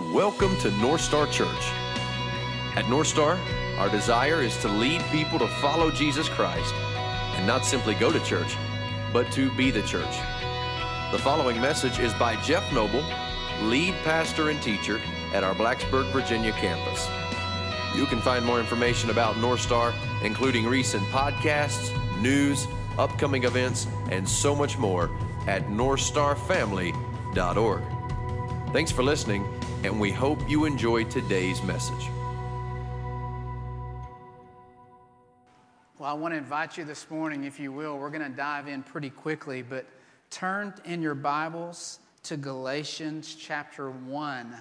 Welcome to North Star Church. At North Star, our desire is to lead people to follow Jesus Christ and not simply go to church, but to be the church. The following message is by Jeff Noble, lead pastor and teacher at our Blacksburg, Virginia campus. You can find more information about North Star, including recent podcasts, news, upcoming events, and so much more at northstarfamily.org. Thanks for listening, and we hope you enjoy today's message. Well, I want to invite you this morning, if you will. We're going to dive in pretty quickly, but turn in your Bibles to Galatians chapter 1.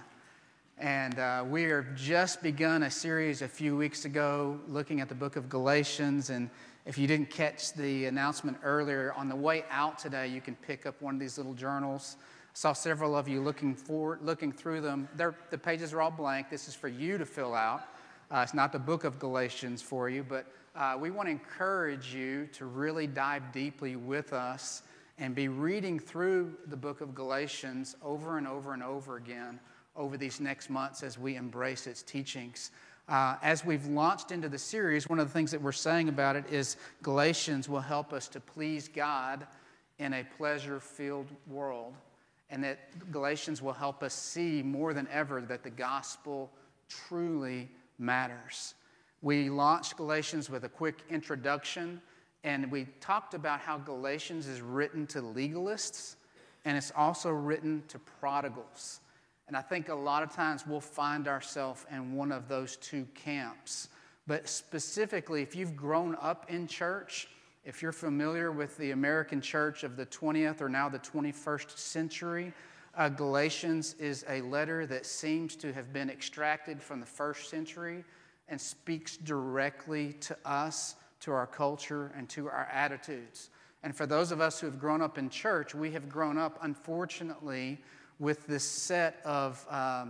And we have just begun a series a few weeks ago looking at the book of Galatians. And if you didn't catch the announcement earlier, on the way out today, you can pick up one of these little journals. I saw several of you looking through them. The pages are all blank. This is for you to fill out. It's not the book of Galatians for you, but we want to encourage you to really dive deeply with us and be reading through the book of Galatians over and over and over again over these next months as we embrace its teachings. As we've launched into the series, one of the things that we're saying about it is Galatians will help us to please God in a pleasure-filled world, and that Galatians will help us see more than ever that the gospel truly matters. We launched Galatians with a quick introduction, and we talked about how Galatians is written to legalists, and it's also written to prodigals. And I think a lot of times we'll find ourselves in one of those two camps. But specifically, if you've grown up in church, if you're familiar with the American church of the 20th or now the 21st century, Galatians is a letter that seems to have been extracted from the first century and speaks directly to us, to our culture, and to our attitudes. And for those of us who have grown up in church, we have grown up, unfortunately, with this set of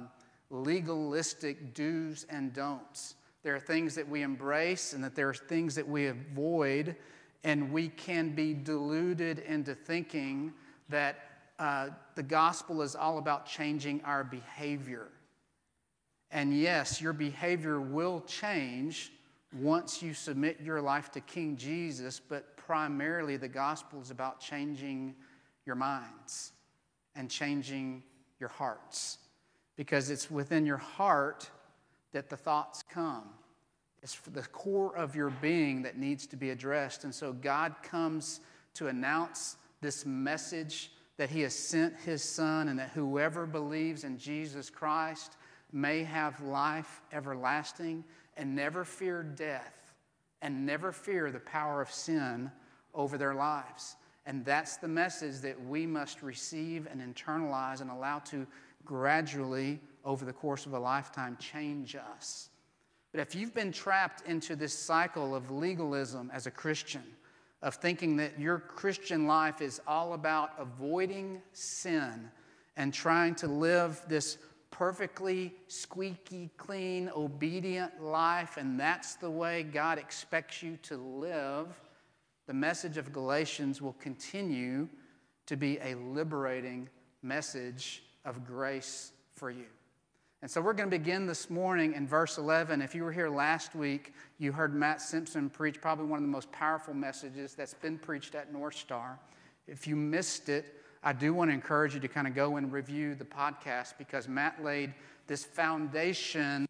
legalistic do's and don'ts. There are things that we embrace and that there are things that we avoid, and we can be deluded into thinking that the gospel is all about changing our behavior. And yes, your behavior will change once you submit your life to King Jesus, but primarily the gospel is about changing your minds and changing your hearts, because it's within your heart that the thoughts come. It's for the core of your being that needs to be addressed. And so God comes to announce this message that he has sent his Son, and that whoever believes in Jesus Christ may have life everlasting and never fear death and never fear the power of sin over their lives. And that's the message that we must receive and internalize and allow to gradually, over the course of a lifetime, change us. But if you've been trapped into this cycle of legalism as a Christian, of thinking that your Christian life is all about avoiding sin and trying to live this perfectly squeaky clean, obedient life, and that's the way God expects you to live, the message of Galatians will continue to be a liberating message of grace for you. And so we're going to begin this morning in verse 11. If you were here last week, you heard Matt Simpson preach probably one of the most powerful messages that's been preached at North Star. If you missed it, I do want to encourage you to kind of go and review the podcast, because Matt laid this foundation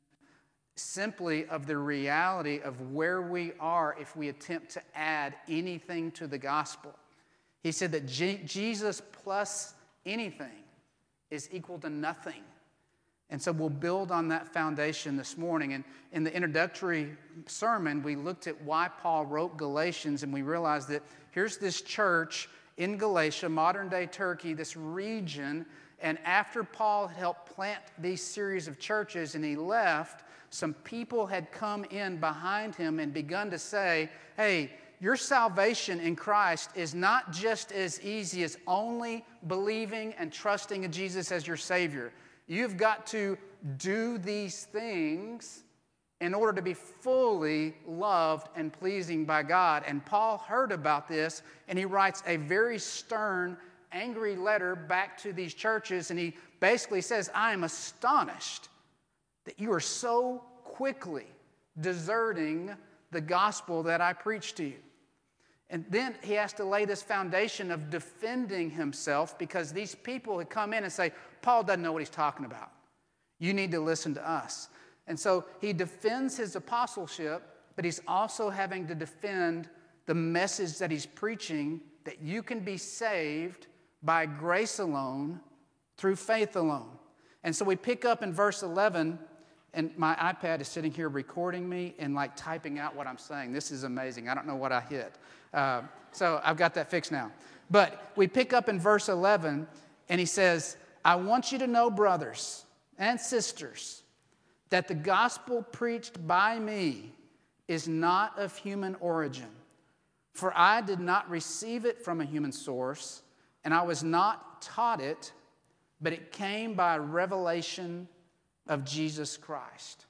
simply of the reality of where we are if we attempt to add anything to the gospel. He said that Jesus plus anything is equal to nothing. And so we'll build on that foundation this morning. And in the introductory sermon, we looked at why Paul wrote Galatians, and we realized that here's this church in Galatia, modern-day Turkey, this region, and after Paul helped plant these series of churches and he left, some people had come in behind him and begun to say, hey, your salvation in Christ is not just as easy as only believing and trusting in Jesus as your Savior. You've got to do these things in order to be fully loved and pleasing by God. And Paul heard about this, and he writes a very stern angry letter back to these churches, and he basically says, I am astonished that you are so quickly deserting the gospel that I preached to you. And then he has to lay this foundation of defending himself because these people had come in and say, Paul doesn't know what he's talking about. You need to listen to us. And so he defends his apostleship, but he's also having to defend the message that he's preaching, that you can be saved by grace alone, through faith alone. And so we pick up in verse 11, and my iPad is sitting here recording me and like typing out what I'm saying. This is amazing. I don't know what I hit. So I've got that fixed now. But we pick up in verse 11, and he says, I want you to know, brothers and sisters, that the gospel preached by me is not of human origin. For I did not receive it from a human source, and I was not taught it, but it came by revelation of Jesus Christ.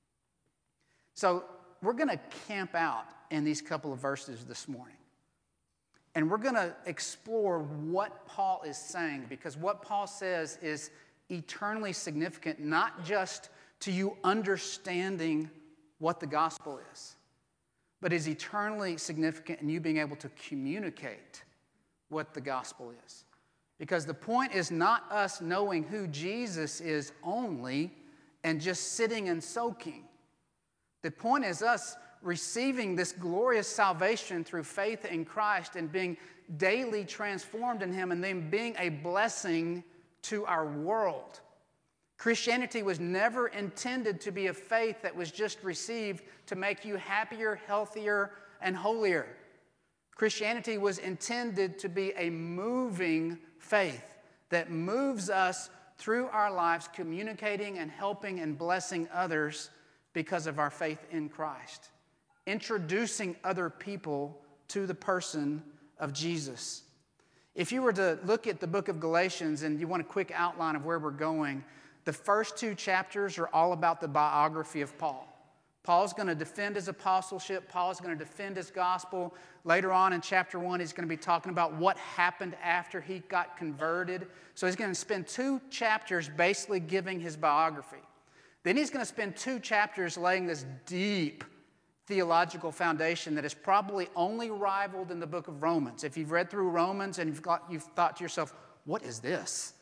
So we're going to camp out in these couple of verses this morning. And we're going to explore what Paul is saying, because what Paul says is eternally significant, not just to you understanding what the gospel is, but is eternally significant in you being able to communicate what the gospel is. Because the point is not us knowing who Jesus is only and just sitting and soaking. The point is us receiving this glorious salvation through faith in Christ and being daily transformed in Him and then being a blessing to our world. Christianity was never intended to be a faith that was just received to make you happier, healthier, and holier. Christianity was intended to be a moving faith that moves us through our lives, communicating and helping and blessing others because of our faith in Christ, introducing other people to the person of Jesus. If you were to look at the book of Galatians and you want a quick outline of where we're going, the first 2 chapters are all about the biography of Paul. Paul's going to defend his apostleship. Paul's going to defend his gospel. Later on in chapter 1, he's going to be talking about what happened after he got converted. So he's going to spend 2 chapters basically giving his biography. Then he's going to spend 2 chapters laying this deep theological foundation that is probably only rivaled in the book of Romans. If you've read through Romans and you've thought to yourself, what is this?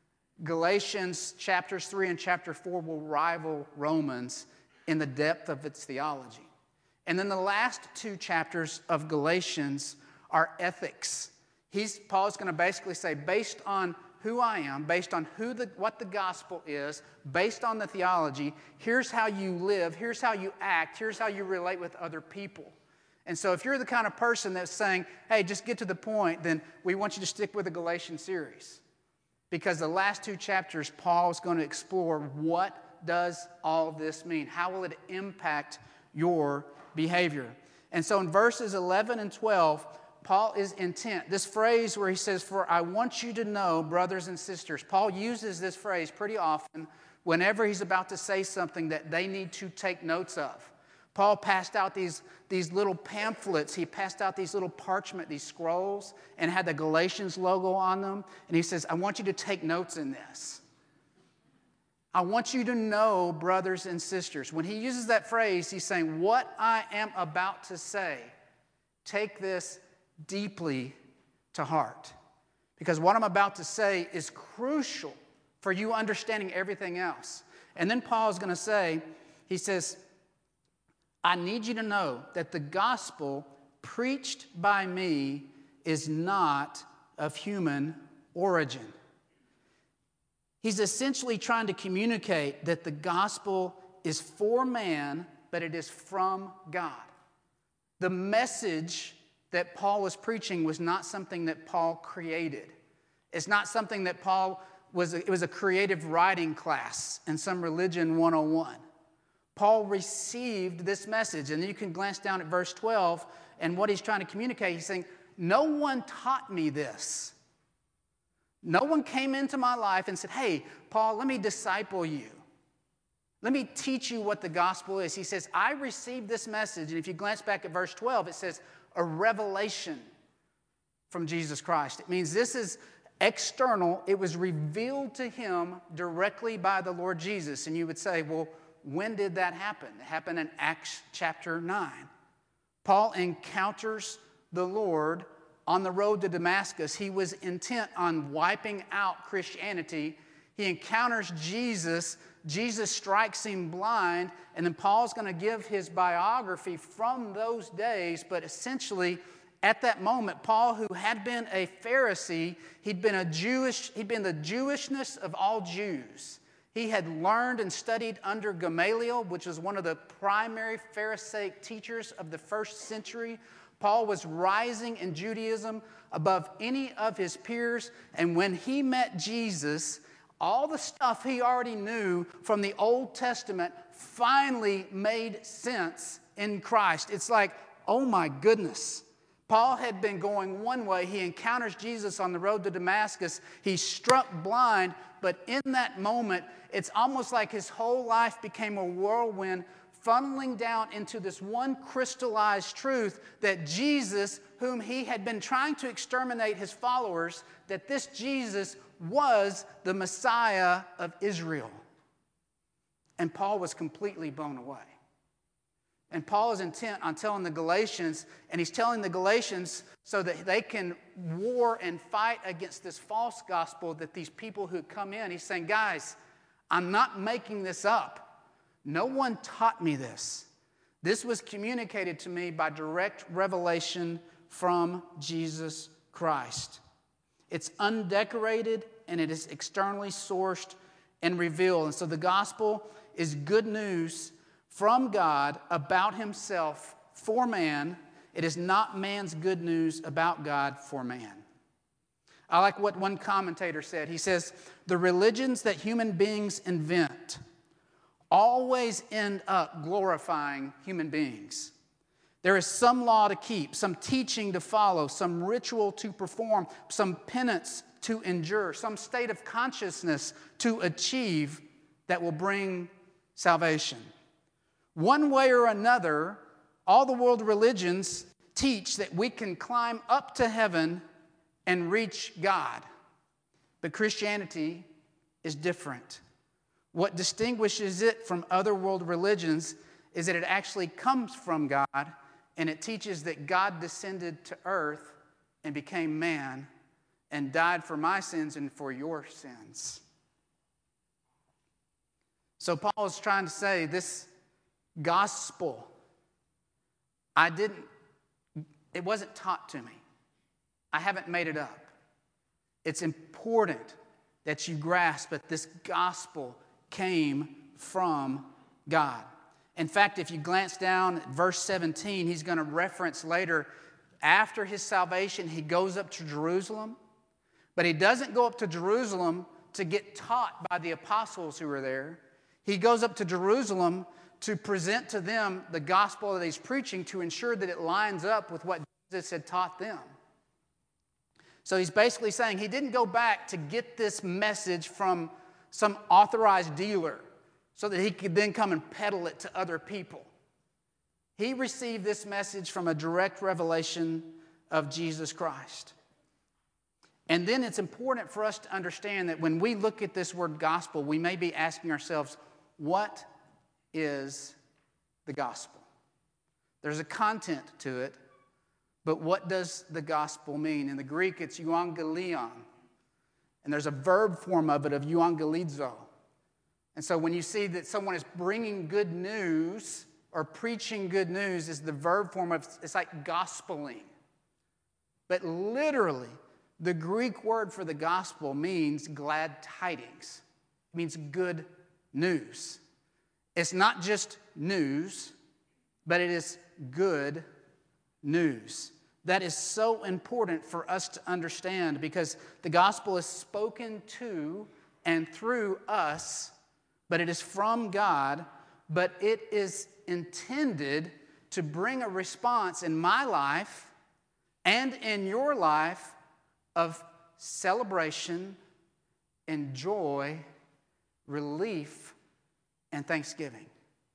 Galatians chapters 3 and chapter 4 will rival Romans in the depth of its theology. And then the last 2 chapters of Galatians are ethics. Paul's going to basically say, based on who I am, based on what the gospel is, based on the theology, here's how you live, here's how you act, here's how you relate with other people. And so if you're the kind of person that's saying, hey, just get to the point, then we want you to stick with the Galatian series. Because the last 2 chapters, Paul is going to explore what does all this mean? How will it impact your behavior? And so in verses 11 and 12, Paul is intent. This phrase where he says, for I want you to know, brothers and sisters. Paul uses this phrase pretty often whenever he's about to say something that they need to take notes of. Paul passed out these little pamphlets. He passed out these little parchment, these scrolls, and had the Galatians logo on them. And he says, I want you to take notes in this. I want you to know, brothers and sisters. When he uses that phrase, he's saying, what I am about to say, take this deeply to heart. Because what I'm about to say is crucial for you understanding everything else. And then Paul is going to say, he says, I need you to know that the gospel preached by me is not of human origin. He's essentially trying to communicate that the gospel is for man, but it is from God. The message that Paul was preaching was not something that Paul created. It's not something that it was a creative writing class in some religion 101. Paul received this message, and you can glance down at verse 12, and what he's trying to communicate, he's saying, no one taught me this. No one came into my life and said, hey, Paul, let me disciple you. Let me teach you what the gospel is. He says, I received this message, and if you glance back at verse 12, it says, a revelation from Jesus Christ. It means this is external. It was revealed to him directly by the Lord Jesus. And you would say, well, when did that happen? It happened in Acts chapter 9. Paul encounters the Lord on the road to Damascus. He was intent on wiping out Christianity. He encounters Jesus. Jesus strikes him blind. And then Paul's going to give his biography from those days. But essentially, at that moment, Paul, who had been a Pharisee, he'd been the Jewishness of all Jews. He had learned and studied under Gamaliel, which was one of the primary Pharisaic teachers of the first century. Paul was rising in Judaism above any of his peers. And when he met Jesus, all the stuff he already knew from the Old Testament finally made sense in Christ. It's like, oh my goodness. Paul had been going one way. He encounters Jesus on the road to Damascus. He's struck blind, but in that moment, it's almost like his whole life became a whirlwind, funneling down into this one crystallized truth that Jesus, whom he had been trying to exterminate his followers, that this Jesus was the Messiah of Israel. And Paul was completely blown away. And Paul is intent on telling the Galatians, and he's telling the Galatians so that they can war and fight against this false gospel that these people who come in, he's saying, guys, I'm not making this up. No one taught me this. This was communicated to me by direct revelation from Jesus Christ. It's undecorated and it is externally sourced and revealed. And so the gospel is good news from God about himself for man. It is not man's good news about God for man. I like what one commentator said. He says, the religions that human beings invent always end up glorifying human beings. There is some law to keep, some teaching to follow, some ritual to perform, some penance to endure, some state of consciousness to achieve that will bring salvation. One way or another, all the world religions teach that we can climb up to heaven and reach God. But Christianity is different. What distinguishes it from other world religions is that it actually comes from God, and it teaches that God descended to earth and became man and died for my sins and for your sins. So Paul is trying to say this gospel, it wasn't taught to me. I haven't made it up. It's important that you grasp that this gospel came from God. In fact, if you glance down at verse 17, he's going to reference later, after his salvation, he goes up to Jerusalem, but he doesn't go up to Jerusalem to get taught by the apostles who were there. He goes up to Jerusalem to present to them the gospel that he's preaching to ensure that it lines up with what Jesus had taught them. So he's basically saying he didn't go back to get this message from some authorized dealer so that he could then come and peddle it to other people. He received this message from a direct revelation of Jesus Christ. And then it's important for us to understand that when we look at this word gospel, we may be asking ourselves, what is the gospel? There's a content to it, but what does the gospel mean? In the Greek, it's euangelion, and there's a verb form of it of euangelizo. And so when you see that someone is bringing good news or preaching good news, is the verb form of, it's like gospeling. But literally, the Greek word for the gospel means glad tidings. It means good news. It's not just news, but it is good news. That is so important for us to understand because the gospel is spoken to and through us, but it is from God, but it is intended to bring a response in my life and in your life of celebration and joy, relief, and thanksgiving.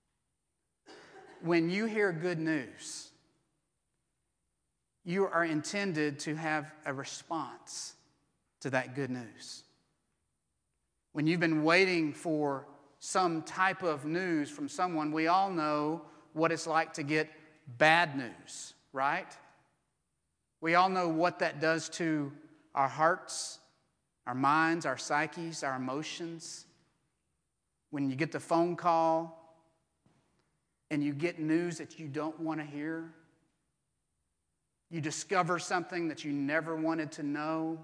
When you hear good news, you are intended to have a response. to that good news. When you've been waiting for some type of news from someone, we all know what it's like to get bad news, right? We all know what that does to our hearts, our minds, our psyches, our emotions. When you get the phone call and you get news that you don't want to hear, you discover something that you never wanted to know.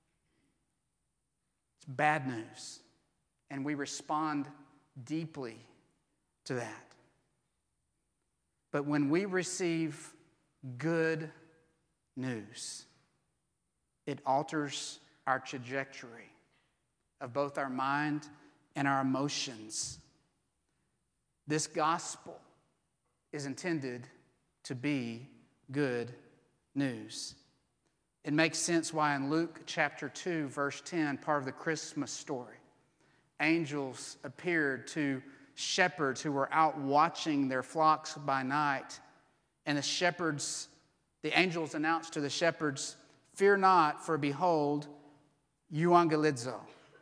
It's bad news. And we respond deeply to that. But when we receive good news, it alters our trajectory of both our mind and our emotions. This gospel is intended to be good news. It makes sense why in Luke chapter 2, verse 10, part of the Christmas story, angels appeared to shepherds who were out watching their flocks by night. And the angels announced to the shepherds, "Fear not, for behold, euangelizo."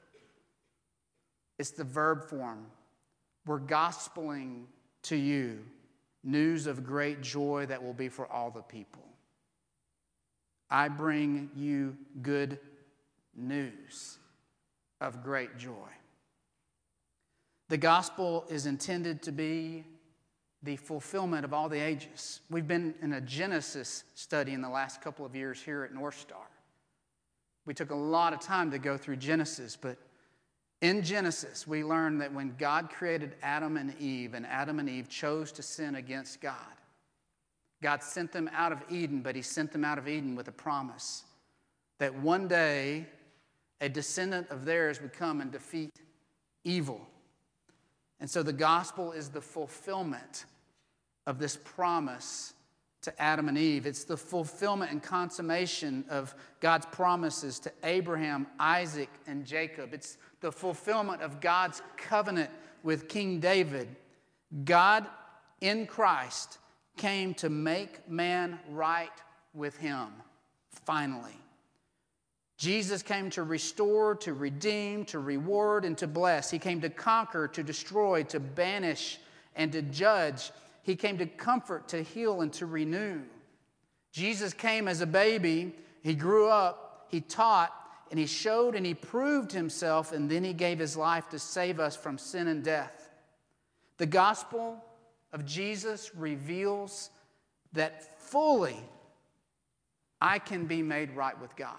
It's the verb form. We're gospeling to you news of great joy that will be for all the people. I bring you good news of great joy. The gospel is intended to be the fulfillment of all the ages. We've been in a Genesis study in the last couple of years here at North Star. We took a lot of time to go through Genesis, but in Genesis, we learned that when God created Adam and Eve chose to sin against God, God sent them out of Eden, but he sent them out of Eden with a promise that one day a descendant of theirs would come and defeat evil. And so the gospel is the fulfillment of this promise to Adam and Eve. It's the fulfillment and consummation of God's promises to Abraham, Isaac, and Jacob. It's the fulfillment of God's covenant with King David. God in Christ came to make man right with him, finally. Jesus came to restore, to redeem, to reward, and to bless. He came to conquer, to destroy, to banish, and to judge. He came to comfort, to heal, and to renew. Jesus came as a baby. He grew up, he taught, and he showed and he proved himself, and then he gave his life to save us from sin and death. The gospel of Jesus reveals that fully I can be made right with God.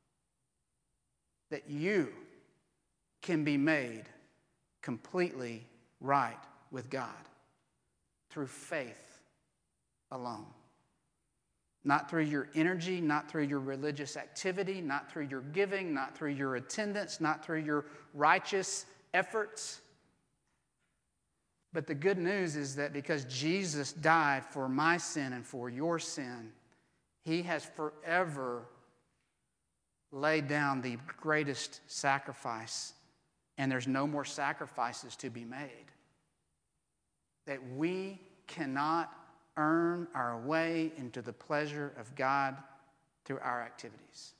That you can be made completely right with God through faith alone. Not through your energy, not through your religious activity, not through your giving, not through your attendance, not through your righteous efforts. But the good news is that because Jesus died for my sin and for your sin, he has forever laid down the greatest sacrifice, and there's no more sacrifices to be made. That we cannot earn our way into the pleasure of God through our activities.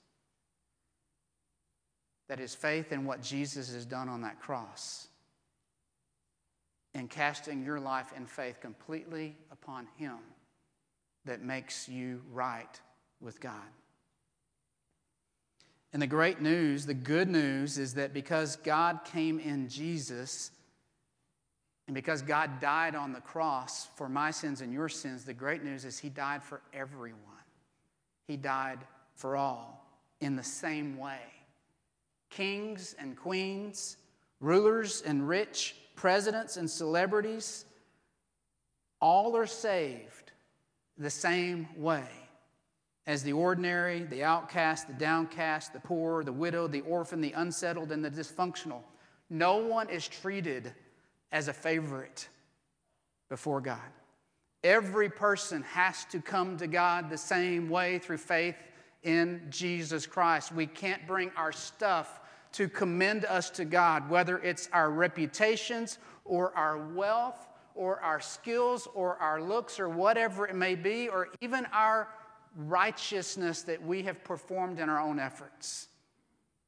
That is faith in what Jesus has done on that cross and casting your life in faith completely upon him that makes you right with God. And the great news, the good news, is that because God came in Jesus and because God died on the cross for my sins and your sins, the great news is he died for everyone. He died for all in the same way. Kings and queens, rulers and rich, presidents and celebrities, all are saved the same way as the ordinary, the outcast, the downcast, the poor, the widow, the orphan, the unsettled, and the dysfunctional. No one is treated as a favorite before God. Every person has to come to God the same way through faith in Jesus Christ. We can't bring our stuff to commend us to God, whether it's our reputations or our wealth or our skills or our looks or whatever it may be, or even our righteousness that we have performed in our own efforts.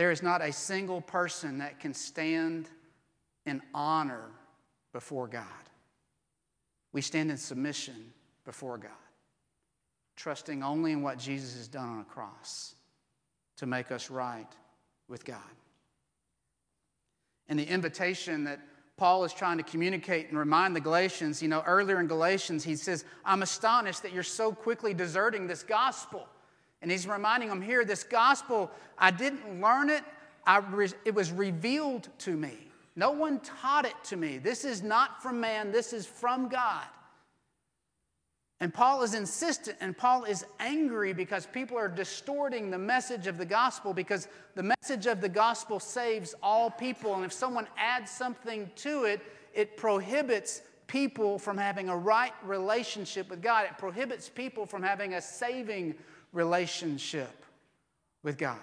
there is not a single person that can stand in honor before God. We stand in submission before God, trusting only in what Jesus has done on a cross to make us right with God. And the invitation that Paul is trying to communicate and remind the Galatians, earlier in Galatians, he says, I'm astonished that you're so quickly deserting this gospel. And he's reminding them here, this gospel, I didn't learn it. It was revealed to me. No one taught it to me. This is not from man. This is from God. And Paul is insistent, and Paul is angry because people are distorting the message of the gospel, because the message of the gospel saves all people. And if someone adds something to it, it prohibits people from having a right relationship with God. It prohibits people from having a saving relationship with God.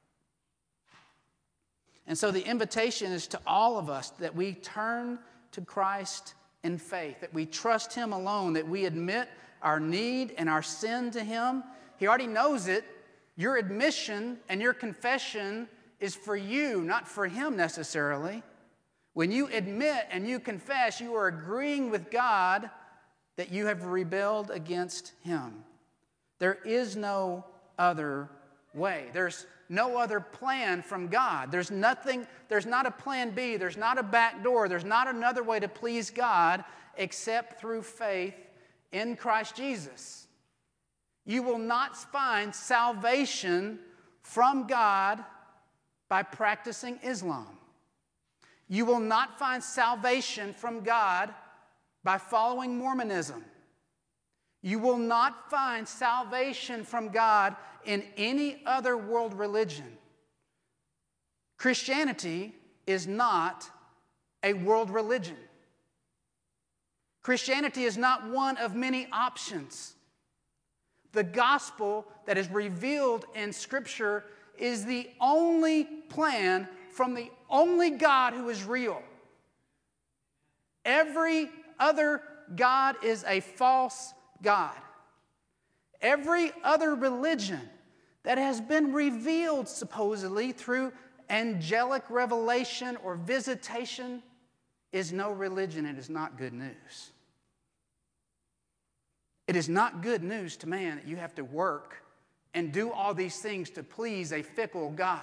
And so the invitation is to all of us that we turn to Christ in faith, that we trust Him alone, that we admit our need and our sin to Him. He already knows it. Your admission and your confession is for you, not for Him necessarily. When you admit and you confess, you are agreeing with God that you have rebelled against Him. There is no other way. There's no other plan from God. There's not a plan B. There's not a back door. There's not another way to please God except through faith in Christ Jesus. You will not find salvation from God by practicing Islam. You will not find salvation from God by following Mormonism. You will not find salvation from God in any other world religion. Christianity is not a world religion. Christianity is not one of many options. The gospel that is revealed in Scripture is the only plan from the only God who is real. Every other God is a false God. Every other religion that has been revealed supposedly through angelic revelation or visitation is no religion. It is not good news. It is not good news to man that you have to work and do all these things to please a fickle God.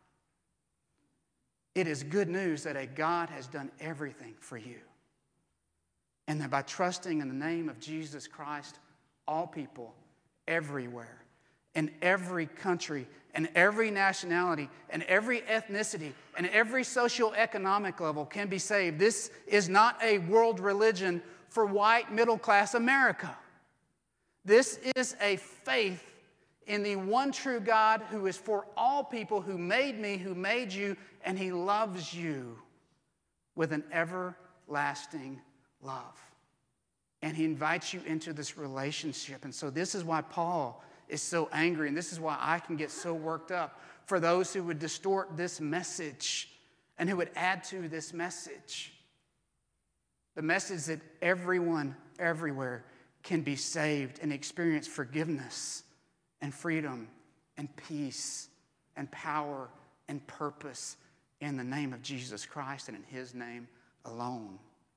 It is good news that a God has done everything for you. And that by trusting in the name of Jesus Christ, all people everywhere, in every country, and every nationality, and every ethnicity, and every socioeconomic level can be saved. This is not a world religion for white middle-class America. This is a faith in the one true God who is for all people, who made me, who made you, and He loves you with an everlasting love. And He invites you into this relationship. And so this is why Paul is so angry, and this is why I can get so worked up for those who would distort this message and who would add to this message. The message that everyone, everywhere can be saved and experience forgiveness and freedom and peace and power and purpose in the name of Jesus Christ and in His name alone.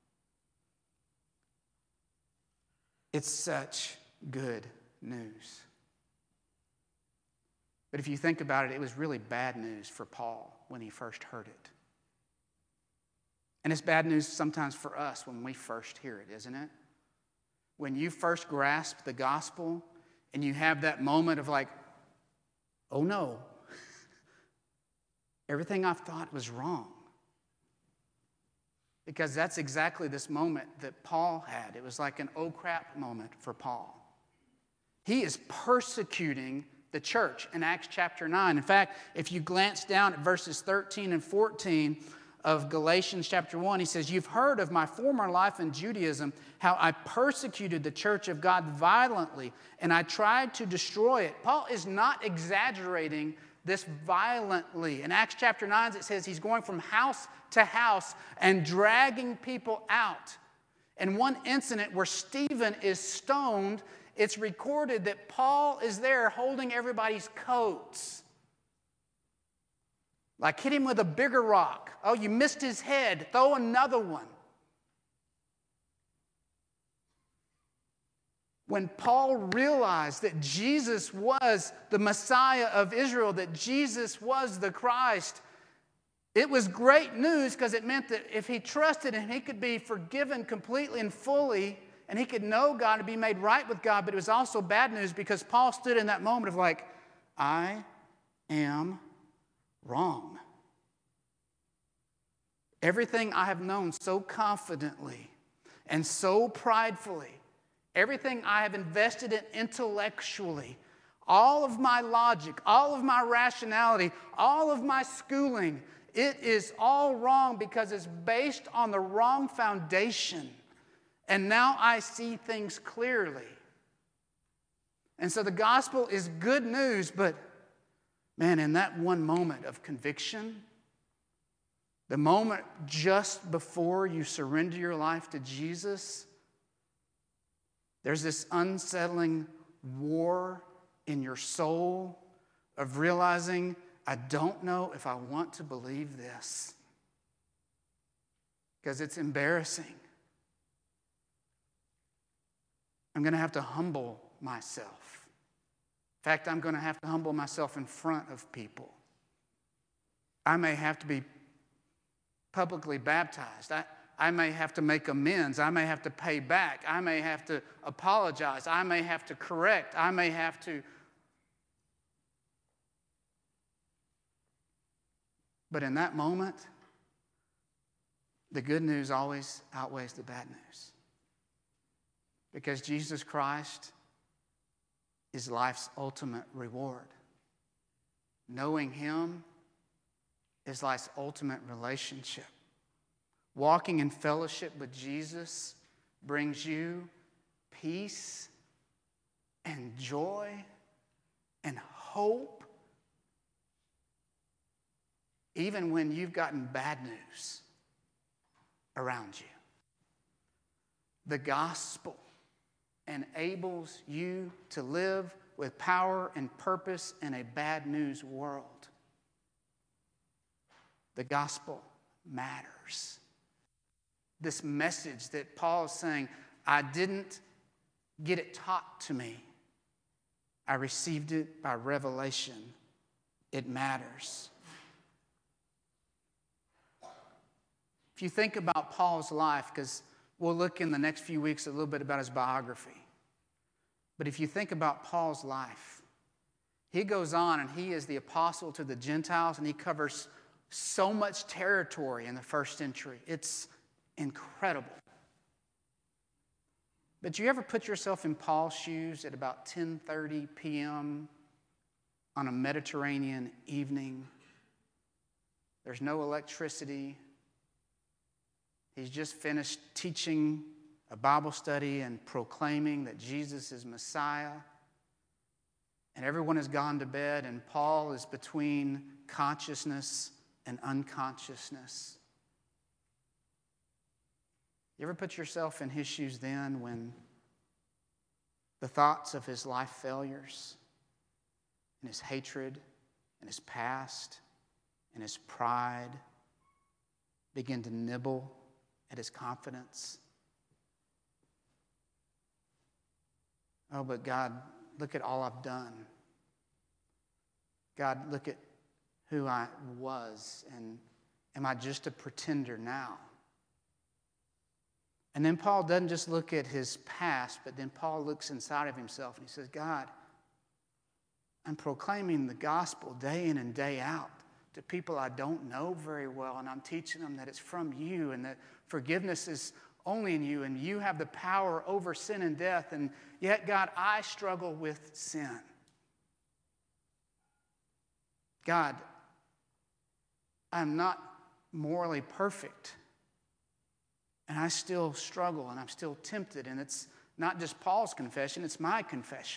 It's such good news. But if you think about it, it was really bad news for Paul when he first heard it. And it's bad news sometimes for us when we first hear it, isn't it? When you first grasp the gospel and you have that moment of like, oh no, everything I've thought was wrong. Because that's exactly this moment that Paul had. It was like an oh crap moment for Paul. He is persecuting the church in Acts chapter 9. In fact, if you glance down at verses 13 and 14 of Galatians chapter 1, he says, "You've heard of my former life in Judaism, how I persecuted the church of God violently, and I tried to destroy it." Paul is not exaggerating this violently. In Acts chapter 9, it says he's going from house to house and dragging people out. In one incident where Stephen is stoned, it's recorded that Paul is there holding everybody's coats. Like, hit him with a bigger rock. Oh, you missed his head. Throw another one. When Paul realized that Jesus was the Messiah of Israel, that Jesus was the Christ, it was great news because it meant that if he trusted him, he could be forgiven completely and fully, and he could know God and be made right with God. But it was also bad news because Paul stood in that moment of like, I am wrong. Everything I have known so confidently and so pridefully, everything I have invested in intellectually, all of my logic, all of my rationality, all of my schooling, it is all wrong because it's based on the wrong foundation. And now I see things clearly. And so the gospel is good news, but man, in that one moment of conviction, the moment just before you surrender your life to Jesus, there's this unsettling war in your soul of realizing, I don't know if I want to believe this because it's embarrassing. I'm going to have to humble myself. In fact, I'm going to have to humble myself in front of people. I may have to be publicly baptized. I may have to make amends. I may have to pay back. I may have to apologize. I may have to correct. I may have to. But in that moment, the good news always outweighs the bad news. Because Jesus Christ is life's ultimate reward. Knowing him is life's ultimate relationship. Walking in fellowship with Jesus brings you peace and joy and hope, even when you've gotten bad news around you. The gospel enables you to live with power and purpose in a bad news world. The gospel matters. This message that Paul is saying, I didn't get it taught to me. I received it by revelation. It matters. If you think about Paul's life, because we'll look in the next few weeks a little bit about his biography. But if you think about Paul's life, he goes on and he is the apostle to the Gentiles, and he covers so much territory in the first century. It's incredible. But you ever put yourself in Paul's shoes at about 10:30 p.m. on a Mediterranean evening? There's no electricity. He's just finished teaching a Bible study and proclaiming that Jesus is Messiah. And everyone has gone to bed, and Paul is between consciousness and unconsciousness. You ever put yourself in his shoes then when the thoughts of his life failures and his hatred and his past and his pride begin to nibble at his confidence? Oh, but God, look at all I've done. God, look at who I was, and am I just a pretender now? And then Paul doesn't just look at his past, but then Paul looks inside of himself and he says, God, I'm proclaiming the gospel day in and day out to people I don't know very well, and I'm teaching them that it's from you and that forgiveness is only in you, and you have the power over sin and death, and yet, God, I struggle with sin. God, I'm not morally perfect, and I still struggle, and I'm still tempted, and it's not just Paul's confession, it's my confession.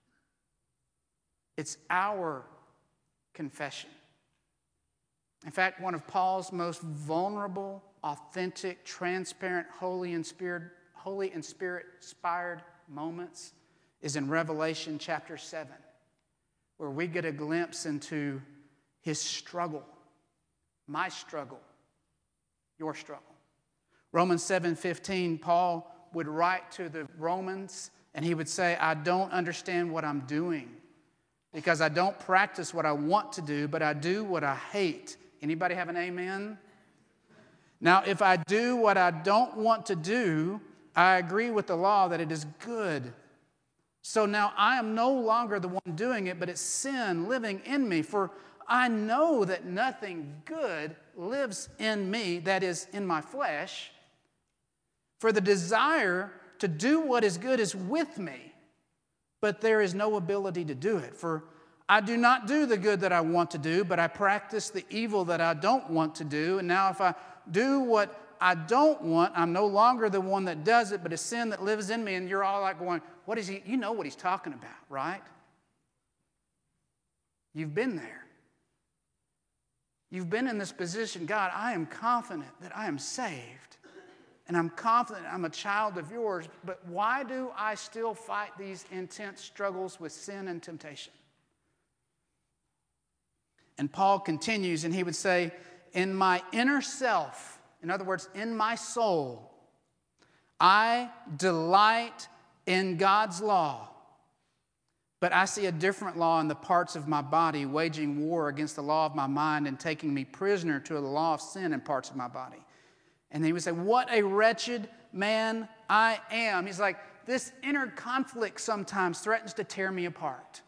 It's our confession. In fact, one of Paul's most vulnerable, authentic, transparent, Holy and Spirit-inspired moments is in Revelation chapter 7, where we get a glimpse into his struggle My struggle, your struggle. Romans 7:15, Paul would write to the Romans and he would say, I don't understand what I'm doing because I don't practice what I want to do, but I do what I hate. Anybody have an amen? Now, if I do what I don't want to do, I agree with the law that it is good. So now I am no longer the one doing it, but it's sin living in me. For I know that nothing good lives in me, that is, in my flesh. For the desire to do what is good is with me, but there is no ability to do it. For I do not do the good that I want to do, but I practice the evil that I don't want to do. And now if I do what I don't want, I'm no longer the one that does it, but it's sin that lives in me. And you're all like going, what is he? You know what he's talking about, right? You've been there. You've been in this position. God, I am confident that I am saved. And I'm confident I'm a child of yours. But why do I still fight these intense struggles with sin and temptation? And Paul continues and he would say, in my inner self, in other words, in my soul, I delight in God's law, but I see a different law in the parts of my body, waging war against the law of my mind and taking me prisoner to the law of sin in parts of my body. And he would say, what a wretched man I am. He's like, this inner conflict sometimes threatens to tear me apart.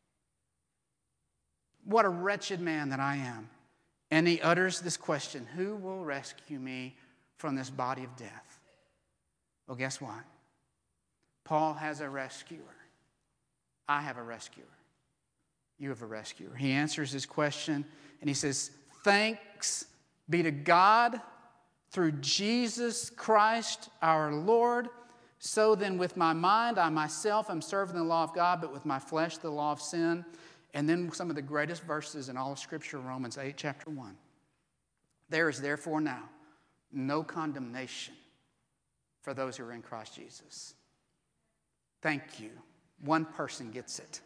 What a wretched man that I am. And he utters this question, who will rescue me from this body of death? Well, guess what? Paul has a rescuer. I have a rescuer. You have a rescuer. He answers his question and he says, thanks be to God through Jesus Christ our Lord. So then with my mind, I myself am serving the law of God, but with my flesh, the law of sin. And then some of the greatest verses in all of Scripture, Romans 8, chapter 1. There is therefore now no condemnation for those who are in Christ Jesus. Thank you. One person gets it.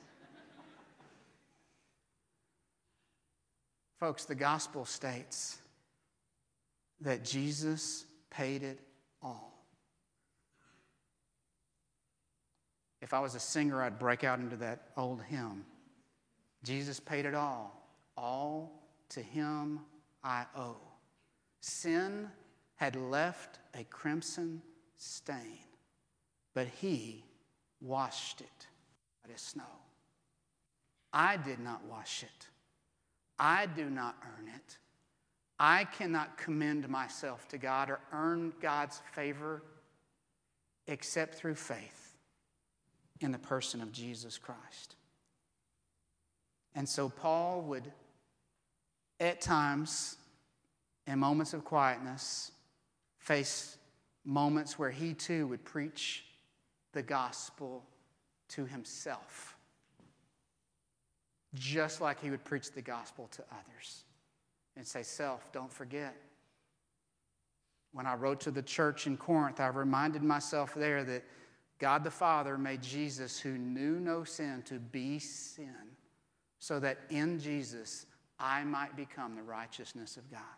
Folks, the gospel states that Jesus paid it all. If I was a singer, I'd break out into that old hymn. Jesus paid it all to him I owe. Sin had left a crimson stain, but he washed it white as snow. I did not wash it. I do not earn it. I cannot commend myself to God or earn God's favor except through faith in the person of Jesus Christ. And so Paul would, at times, in moments of quietness, face moments where he too would preach the gospel to himself, just like he would preach the gospel to others. And say, self, don't forget. When I wrote to the church in Corinth, I reminded myself there that God the Father made Jesus, who knew no sin, to be sin, so that in Jesus I might become the righteousness of God.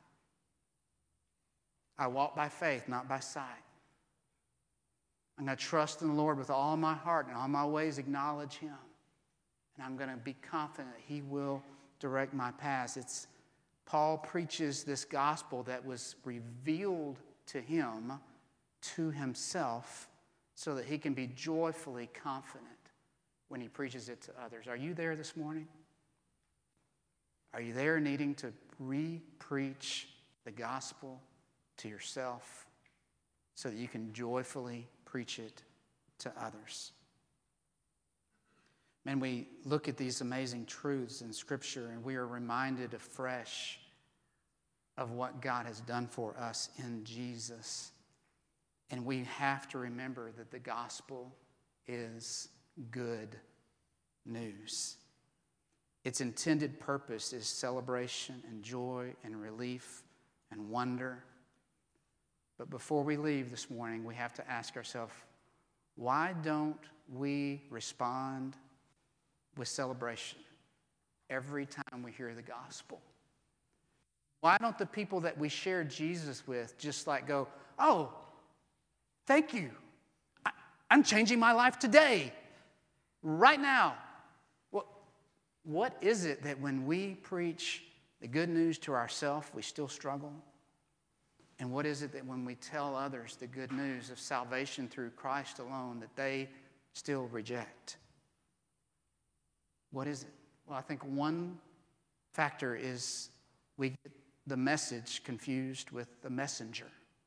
I walk by faith, not by sight. I'm going to trust in the Lord with all my heart and all my ways acknowledge him. And I'm going to be confident that he will direct my paths. Paul preaches this gospel that was revealed to him, to himself, so that he can be joyfully confident when he preaches it to others. Are you there this morning? Are you there needing to re-preach the gospel to yourself so that you can joyfully preach it to others? Man, we look at these amazing truths in Scripture and we are reminded afresh of what God has done for us in Jesus. And we have to remember that the gospel is good news. Its intended purpose is celebration and joy and relief and wonder. But before we leave this morning, we have to ask ourselves, why don't we respond with celebration every time we hear the gospel? Why don't the people that we share Jesus with just like go, oh, thank you. I'm changing my life today, right now. What is it that when we preach the good news to ourselves, we still struggle? And what is it that when we tell others the good news of salvation through Christ alone, that they still reject? What is it? Well, I think one factor is we get the message confused with the messenger.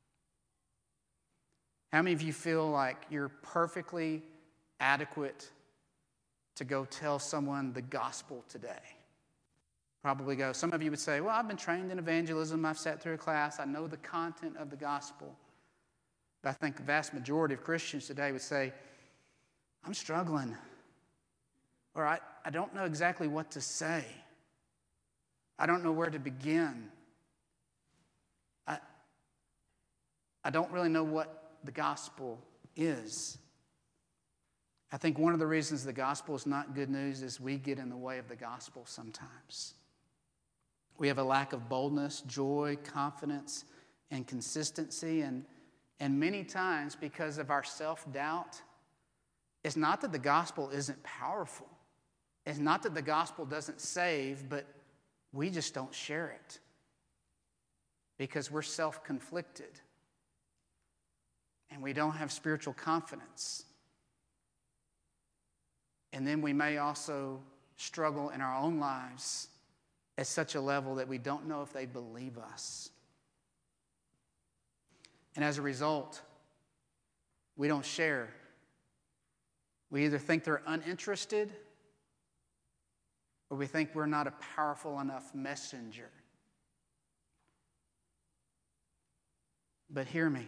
How many of you feel like you're perfectly adequate to go tell someone the gospel today? Probably go. Some of you would say, well, I've been trained in evangelism. I've sat through a class. I know the content of the gospel. But I think the vast majority of Christians today would say, I'm struggling. Or I don't know exactly what to say. I don't know where to begin. I don't really know what the gospel is. I think one of the reasons the gospel is not good news is we get in the way of the gospel sometimes. We have a lack of boldness, joy, confidence, and consistency. And many times, because of our self-doubt, it's not that the gospel isn't powerful. It's not that the gospel doesn't save, but we just don't share it because we're self-conflicted and we don't have spiritual confidence. And then we may also struggle in our own lives at such a level that we don't know if they believe us. And as a result, we don't share. We either think they're uninterested or we think we're not a powerful enough messenger. But hear me.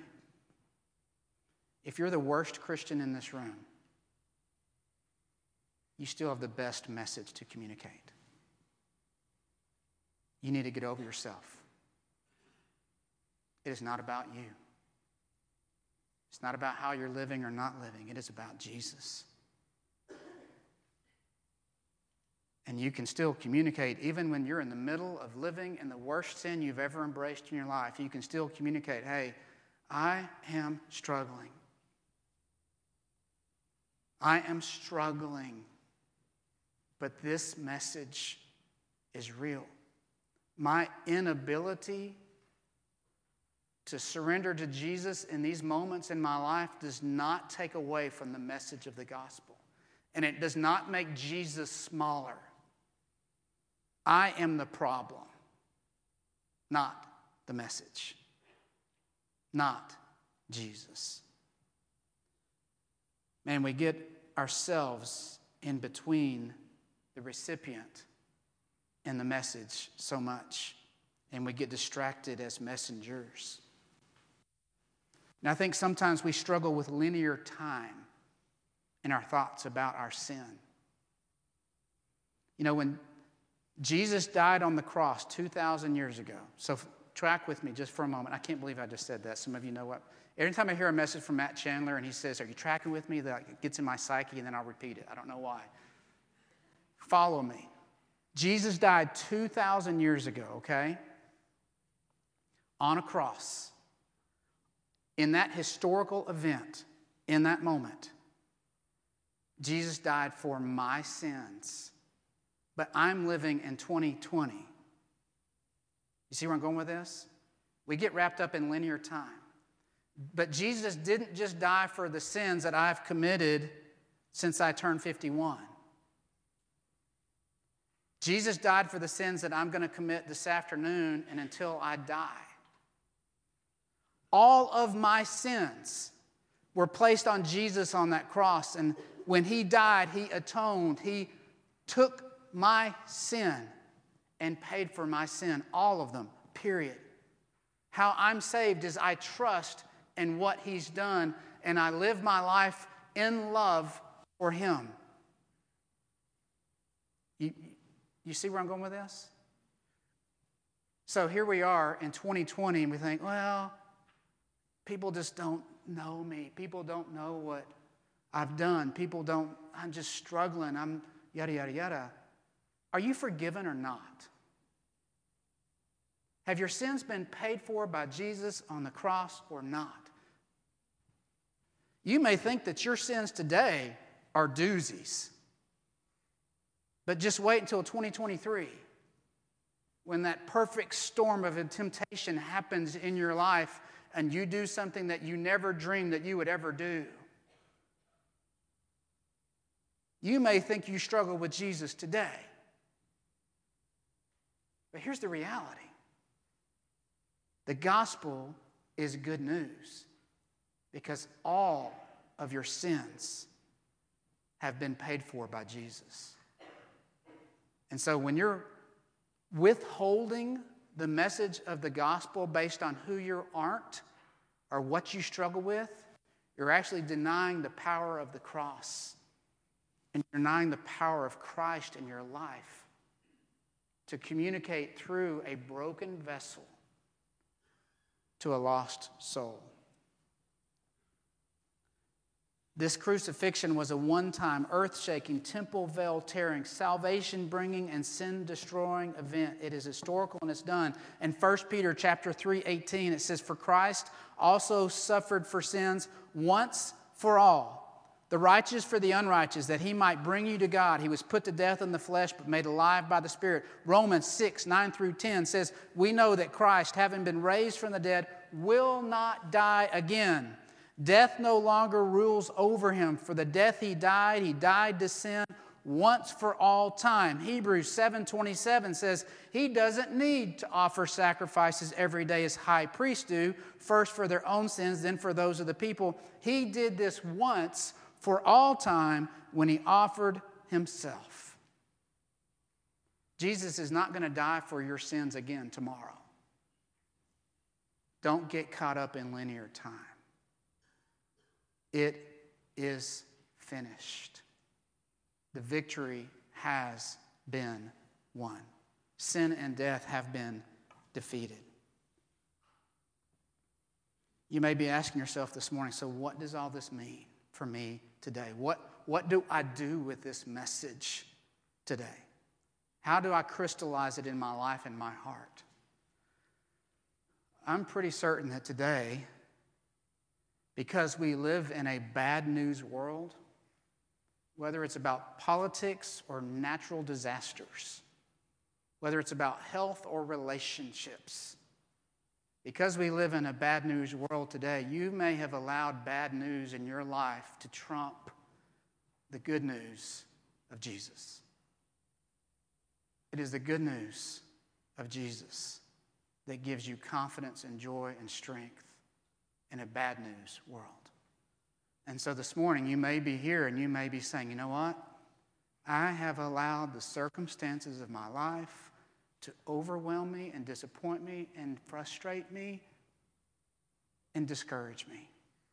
If you're the worst Christian in this room, you still have the best message to communicate. You need to get over yourself. It is not about you. It's not about how you're living or not living. It is about Jesus. And you can still communicate even when you're in the middle of living in the worst sin you've ever embraced in your life. You can still communicate, hey, I am struggling. I am struggling. But this message is real. My inability to surrender to Jesus in these moments in my life does not take away from the message of the gospel. And it does not make Jesus smaller. I am the problem, not the message, not Jesus. Man, we get ourselves in between the recipient and the message so much, and we get distracted as messengers. And I think sometimes we struggle with linear time in our thoughts about our sin. You know, when Jesus died on the cross 2,000 years ago, so track with me just for a moment. I can't believe I just said that. Some of you know what. Every time I hear a message from Matt Chandler and he says, are you tracking with me? That gets in my psyche and then I'll repeat it. I don't know why. Follow me. Jesus died 2,000 years ago, okay? On a cross. In that historical event, in that moment, Jesus died for my sins. But I'm living in 2020. You see where I'm going with this? We get wrapped up in linear time. But Jesus didn't just die for the sins that I've committed since I turned 51. Jesus died for the sins that I'm going to commit this afternoon and until I die. All of my sins were placed on Jesus on that cross. And when he died, he atoned. He took my sin and paid for my sin. All of them, period. How I'm saved is I trust in what he's done and I live my life in love for him. You see where I'm going with this? So here we are in 2020 and we think, well, people just don't know me. People don't know what I've done. I'm just struggling. I'm yada, yada, yada. Are you forgiven or not? Have your sins been paid for by Jesus on the cross or not? You may think that your sins today are doozies. But just wait until 2023 when that perfect storm of temptation happens in your life and you do something that you never dreamed that you would ever do. You may think you struggle with Jesus today. But here's the reality. The gospel is good news because all of your sins have been paid for by Jesus. And so when you're withholding the message of the gospel based on who you aren't or what you struggle with, you're actually denying the power of the cross and denying the power of Christ in your life to communicate through a broken vessel to a lost soul. This crucifixion was a one-time, earth-shaking, temple veil-tearing, salvation-bringing, and sin-destroying event. It is historical and it's done. In 1 Peter chapter 3:18, it says, "For Christ also suffered for sins once for all, the righteous for the unrighteous, that he might bring you to God. He was put to death in the flesh, but made alive by the Spirit." Romans 6:9-10 says, "We know that Christ, having been raised from the dead, will not die again. Death no longer rules over him. For the death he died to sin once for all time." Hebrews 7:27 says he doesn't need to offer sacrifices every day as high priests do, first for their own sins, then for those of the people. He did this once for all time when he offered himself. Jesus is not going to die for your sins again tomorrow. Don't get caught up in linear time. It is finished. The victory has been won. Sin and death have been defeated. You may be asking yourself this morning, so what does all this mean for me today? What do I do with this message today? How do I crystallize it in my life and my heart? I'm pretty certain that today, because we live in a bad news world, whether it's about politics or natural disasters, whether it's about health or relationships, because we live in a bad news world today, you may have allowed bad news in your life to trump the good news of Jesus. It is the good news of Jesus that gives you confidence and joy and strength in a bad news world. And so this morning you may be here and you may be saying, you know what? I have allowed the circumstances of my life to overwhelm me and disappoint me and frustrate me and discourage me.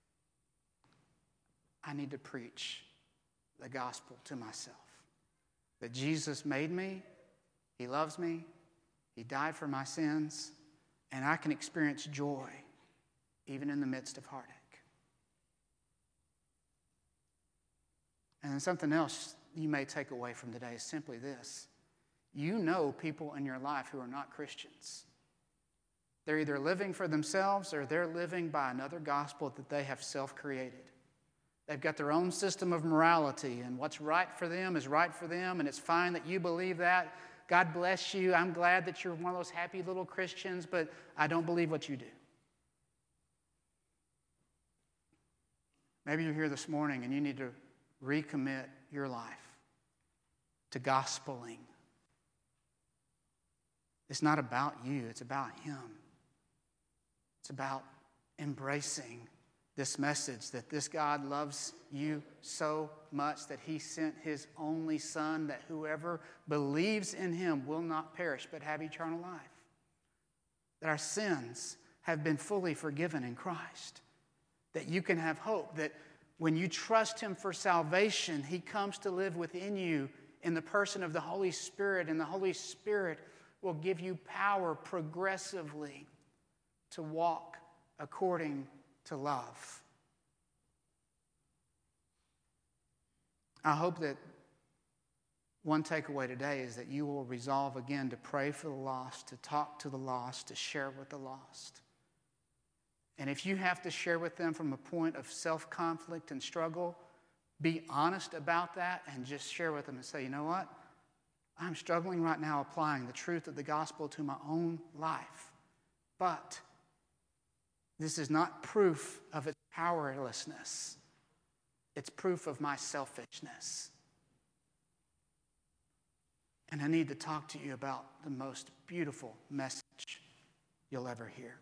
I need to preach the gospel to myself. That Jesus made me, he loves me, he died for my sins, and I can experience joy even in the midst of heartache. And then something else you may take away from today is simply this. You know people in your life who are not Christians. They're either living for themselves or they're living by another gospel that they have self-created. They've got their own system of morality, and what's right for them is right for them, and it's fine that you believe that. God bless you. I'm glad that you're one of those happy little Christians, but I don't believe what you do. Maybe you're here this morning and you need to recommit your life to gospeling. It's not about you, it's about him. It's about embracing this message that this God loves you so much that he sent his only Son, that whoever believes in him will not perish but have eternal life. That our sins have been fully forgiven in Christ. That you can have hope, that when you trust him for salvation, he comes to live within you in the person of the Holy Spirit, and the Holy Spirit will give you power progressively to walk according to love. I hope that one takeaway today is that you will resolve again to pray for the lost, to talk to the lost, to share with the lost. And if you have to share with them from a point of self-conflict and struggle, be honest about that and just share with them and say, you know what? I'm struggling right now applying the truth of the gospel to my own life. But this is not proof of its powerlessness. It's proof of my selfishness. And I need to talk to you about the most beautiful message you'll ever hear.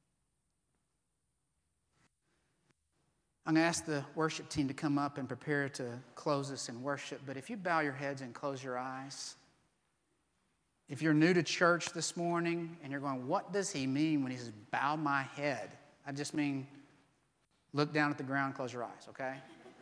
I'm going to ask the worship team to come up and prepare to close us in worship. But if you bow your heads and close your eyes, if you're new to church this morning and you're going, what does he mean when he says, bow my head? I just mean, look down at the ground, close your eyes, okay?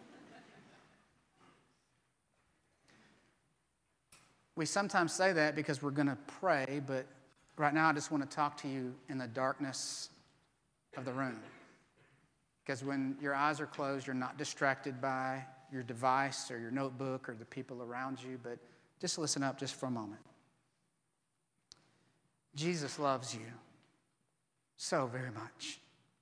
We sometimes say that because we're going to pray, but right now I just want to talk to you in the darkness of the room. Because when your eyes are closed, you're not distracted by your device or your notebook or the people around you, but just listen up just for a moment. Jesus loves you so very much.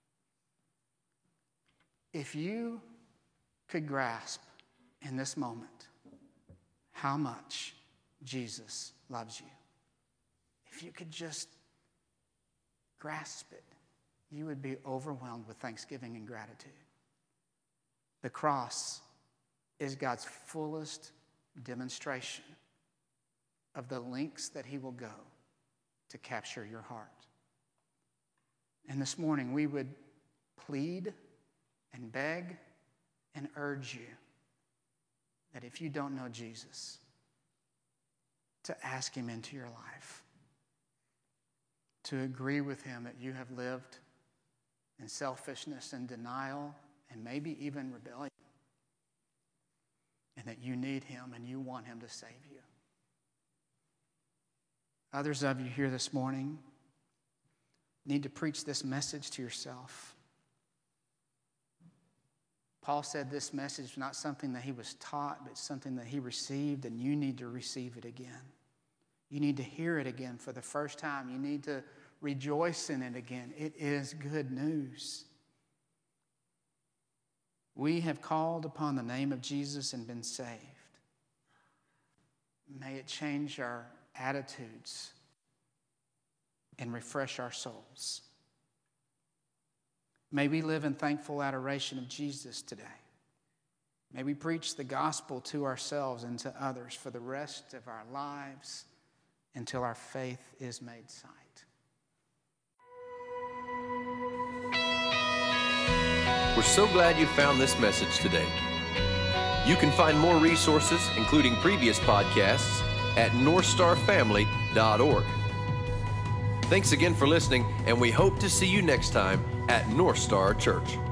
If you could grasp in this moment how much Jesus loves you, if you could just grasp it, you would be overwhelmed with thanksgiving and gratitude. The cross is God's fullest demonstration of the lengths that he will go to capture your heart. And this morning we would plead and beg and urge you that if you don't know Jesus, to ask him into your life, to agree with him that you have lived in selfishness and denial and maybe even rebellion, and that you need him and you want him to save you. Others of you here this morning need to preach this message to yourself. Paul said this message was not something that he was taught, but something that he received, and you need to receive it again. You need to hear it again for the first time. You need to rejoice in it again. It is good news. We have called upon the name of Jesus and been saved. May it change our attitudes and refresh our souls. May we live in thankful adoration of Jesus today. May we preach the gospel to ourselves and to others for the rest of our lives until our faith is made sight. We're so glad you found this message today. You can find more resources, including previous podcasts, at northstarfamily.org. Thanks again for listening, and we hope to see you next time at North Star Church.